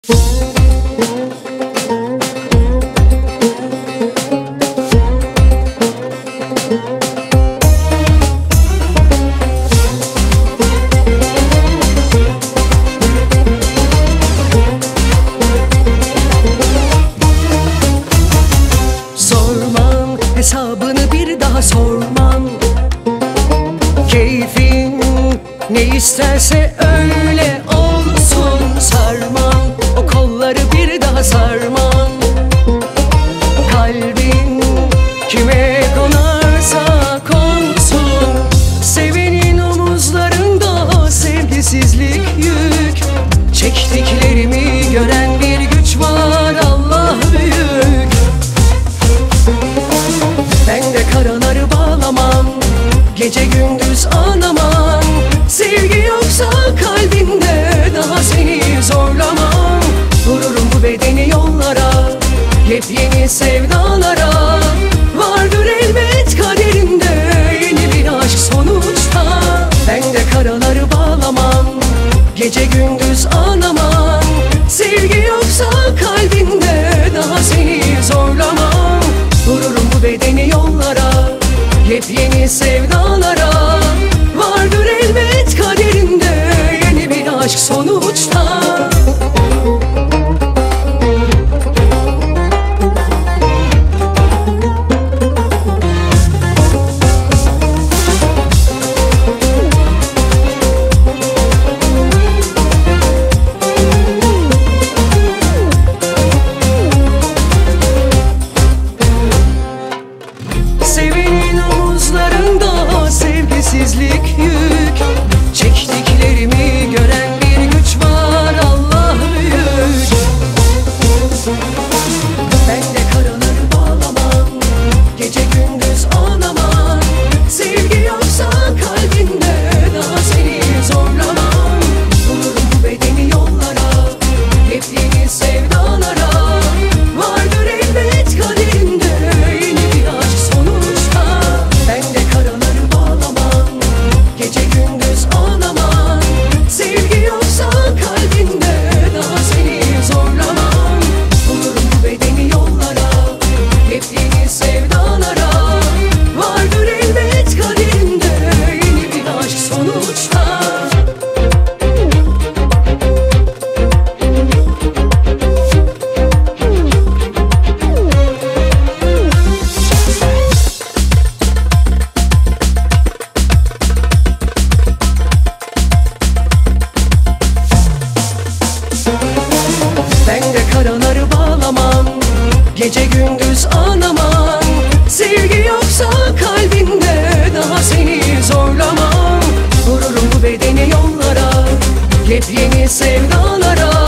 Sormam hesabını, bir daha sormam. Keyfin ne isterse öyle olsun. Sarmam o kolları, bir daha sarmam. Kalbin kime konarsa konsun. Sevenin omuzlarında sevgisizlik yük. Çektiklerimi gören bir güç var, Allah büyük. Ben de karaları bağlamam, gece gündüz anamam. Sevgi yoksa kalbinde daha seni zorlamam. Vururum bu bedeni yollara, yepyeni sevdalara. Vardır elbet kaderinde yeni bir aşk sonuçta. Ben de karaları bağlamam, gece gündüz anamam. Sevgi yoksa kalbinde daha seni zorlamam. Vururum bu bedeni yollara, yepyeni sevdalara. Vardır elbet kaderinde yeni bir aşk sonuçta. Sevenin omuzlarında sevgisizlik yük. Çektiklerimi gören bir güç var, Allah büyük. Ben de karaları bağlamam, gece gündüz anamam. Sevgi yoksa kalbinde daha seni zorlamam. Vururum bu bedeni yollara, yepyeni sevdalara. Vardır elbet kaderinde yeni bir aşk sonuçta. Ben de karaları bağlamam, gece gündüz anamam. Sevgi yoksa kalbinde daha seni zorlamam. Vururum bu bedeni yollara, yepyeni sevdalara. Vardır elbet kaderinde yeni bir aşk sonuçta. Ben de karaları bağlamam, gece gündüz anamam. Sevgi yoksa kalbinde daha seni zorlamam. Vururum bu bedeni yollara, yepyeni sevdalara.